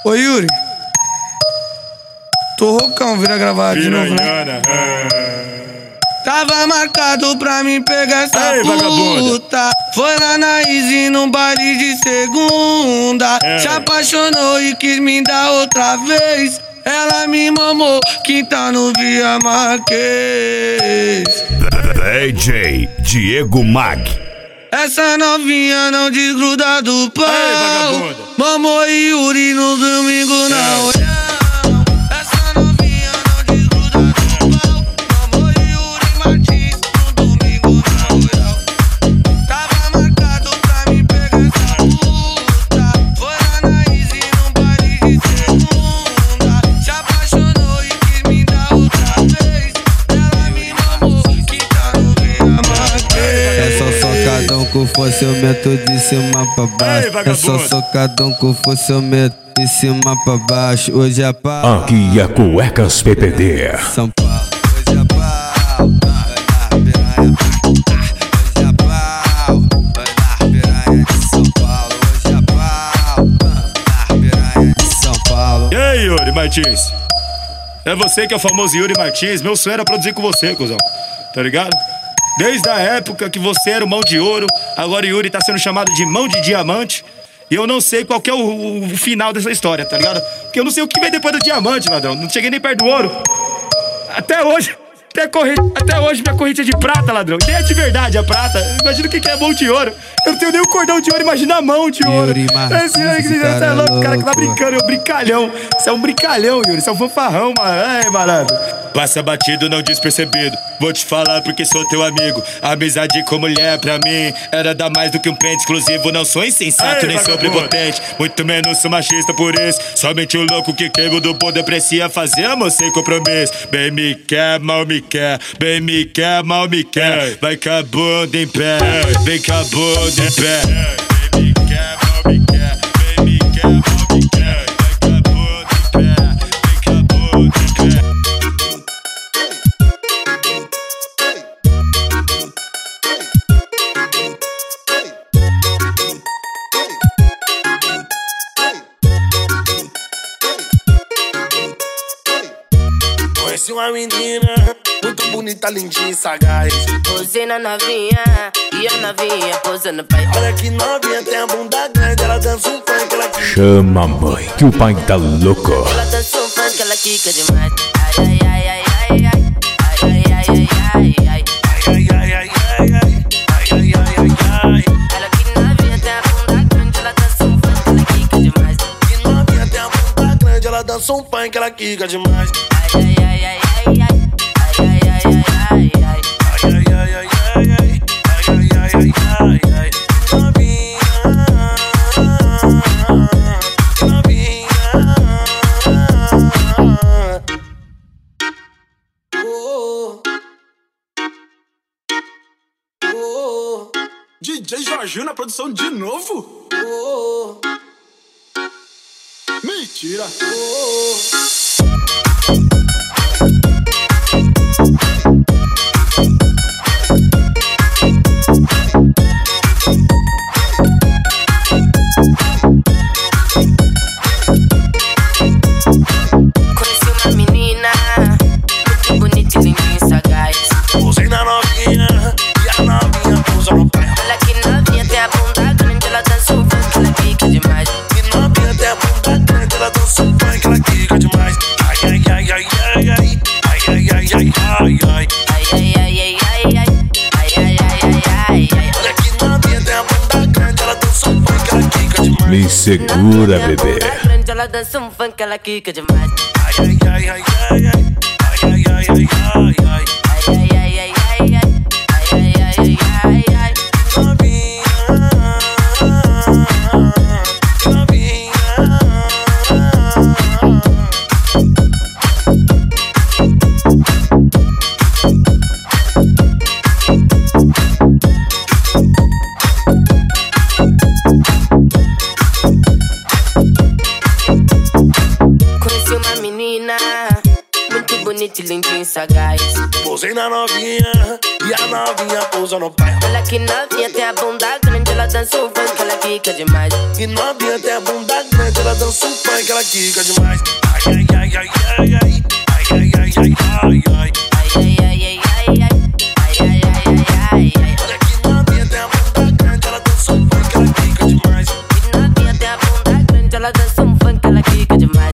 Ô Yuri, tô roucão, vira gravar de novo, né? Tava marcado pra mim pegar essa puta. Foi lá na Easy num baile de segunda. Se apaixonou e quis me dar outra vez. Ela me mamou, quinta no Via Marquês. DJ Diego Mag. Essa novinha não desgruda do pau. Mamou Yuri no domingo na olhada. Com forcamento de cima pra baixo. É só socadão com forcamento de cima pra baixo. Hoje é pau. Aqui é Cuecas PPD. São Paulo, hoje é pau. Hoje é pau. Na piranha de São Paulo. Hoje é pau. Na piranha de São Paulo. E aí, Yuri Martins? É você que é o famoso Yuri Martins. Meu sonho era produzir com você, cuzão. Tá ligado? Desde a época que você era o mão de ouro, agora o Yuri tá sendo chamado de mão de diamante. E eu não sei qual que é o final dessa história, tá ligado? Porque eu não sei o que vem depois do diamante, ladrão. Não cheguei nem perto do ouro. Até hoje minha corrente é de prata, ladrão. Nem é de verdade a prata. Imagina o que é mão de ouro. Eu não tenho nem o cordão de ouro, imagina a mão de ouro. Esse cara é louco, o cara que tá brincando, é um brincalhão. Você é um brincalhão, Yuri, você é um fanfarrão, mano. Ai, malandro. Passa batido, não despercebido. Vou te falar porque sou teu amigo. Amizade com mulher pra mim era dar mais do que um pente exclusivo. Não sou insensato, nem sou prepotente, muito menos sou machista por isso. Somente o louco que queima do poder aprecia fazer amor sem compromisso. Bem me quer, mal me quer. Bem me quer, mal me quer. Vai com a bunda em pé, vem com a bunda em pé. Bem me quer, mal me quer. Bem me quer, mal me quer. Vai com a bunda em pé, vem com a bunda em pé. Conheci uma menina muito bonita, lindinha e sagaz. Posei na novinha e a novinha posando pai. Olha que novinha, tem a bunda grande. Ela dança um funk, ela quica. Chama a mãe, que o pai tá louco. Ela dança um funk, ela quica demais. Ai, ai, ai, ai, ai, ai. Ai, ai, ai, ai, ai. Ai, ai, ai, ai, ai. Ai, ai, ai, ai, ai. Ela que novinha, tem a bunda grande. Ela dança um funk, ela quica demais. Que novinha, tem a bunda grande. Ela dança um funk, ela quica demais. Ai, ai, ai, ai, ai, ai. Ai, ai, ai, ai, ai, ai. Ai, ai, ai, ai, ai, ai. Ai, ai, ai, ai, ai. Novinha, novinha. DJ Jorginho na produção de novo? Mentira! Conheci uma menina muito bonita e lindinha e sagaz. Posei na novinha e a novinha pousa no pé. Olha que novinha, tem a bunda grande. Ela dança um funk, ela quica demais. Que novinha, tem a bunda grande. Ela dança um funk, ela quica demais. Ai, ai, ai, ai, ai, ai. Ai, ai, ai, ai, ai, ai. Ai, ai, ai, ai, ai, ai. Ai, ai, ai, ai, ai, ai. Olha que novinha, tem a bunda grande. Ela dança um funk, ela quica demais. Me segura, bebê. Ela dança um funk, ela quica demais. Ai, ai, ai, ai, ai, ai. Ai, ai, ai, ai, ai, ai. Ai, ai, ai, ai, ai, ai. Ai, ai, ai, ai, ai. Novinha, novinha. Conheci uma menina muito bonita jeito lindinho e sagaz. Pousei na novinha e a novinha pousa no pai. Olha que novinha tem a bunda grande, ela dança o funk, ela quica demais. E novinha tem a bunda grande, ela dança um funk, ela quica demais.